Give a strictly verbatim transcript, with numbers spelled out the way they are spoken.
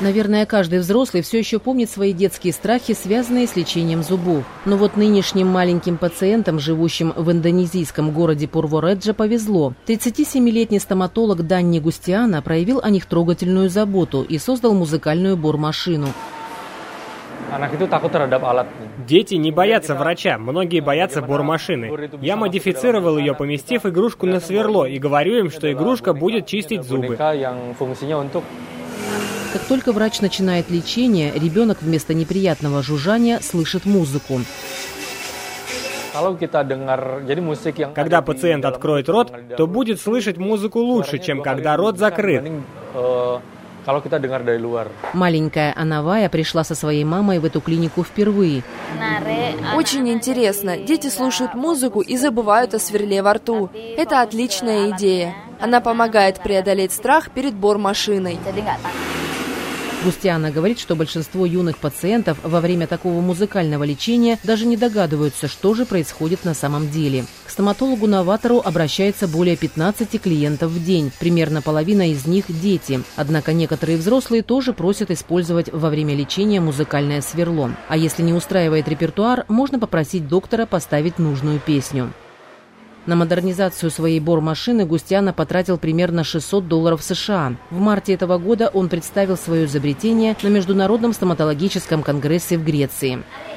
Наверное, каждый взрослый все еще помнит свои детские страхи, связанные с лечением зубов. Но вот нынешним маленьким пациентам, живущим в индонезийском городе Пурвореджа, повезло. тридцатисемилетний стоматолог Данни Густиана проявил о них трогательную заботу и создал музыкальную бормашину. Дети не боятся врача, многие боятся бормашины. Я модифицировал ее, поместив игрушку на сверло, и говорю им, что игрушка будет чистить зубы. Как только врач начинает лечение, ребенок вместо неприятного жужжания слышит музыку. Когда пациент откроет рот, то будет слышать музыку лучше, чем когда рот закрыт. Маленькая Анавая пришла со своей мамой в эту клинику впервые. Очень интересно. Дети слушают музыку и забывают о сверле во рту. Это отличная идея. Она помогает преодолеть страх перед бормашиной. Густиана говорит, что большинство юных пациентов во время такого музыкального лечения даже не догадываются, что же происходит на самом деле. К стоматологу-новатору обращается более пятнадцати клиентов в день. Примерно половина из них – дети. Однако некоторые взрослые тоже просят использовать во время лечения музыкальное сверло. А если не устраивает репертуар, можно попросить доктора поставить нужную песню. На модернизацию своей бормашины Густиана потратил примерно шестьсот долларов США. В марте этого года он представил свое изобретение на Международном стоматологическом конгрессе в Греции.